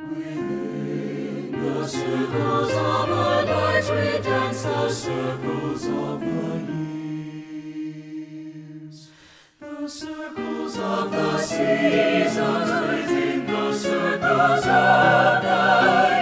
Within the circles of the night we dance the circles of the years. The circles of the seasons within the circles of the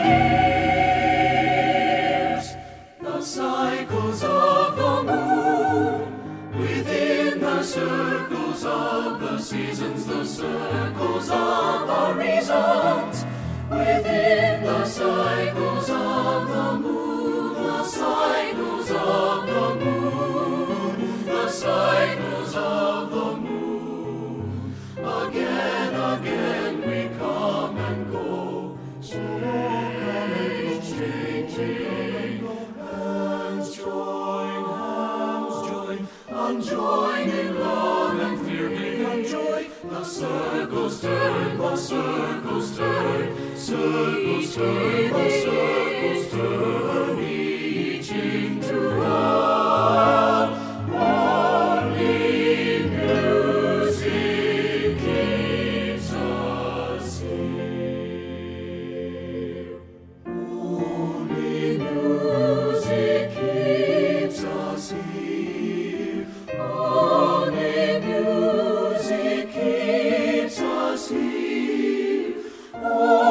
years. The cycles of the moon within the circles of the seasons. The circles of the reasons within the cycles of the moon, the cycles of the moon, the cycles of the moon. Again, again we come and go, changing. Hands join, unjoin in love and fear begun joy. The circles turn, the circles turn. Circles turn, the circles turn, each into one. Only music keeps us here. Only music keeps us here. Only music keeps us here.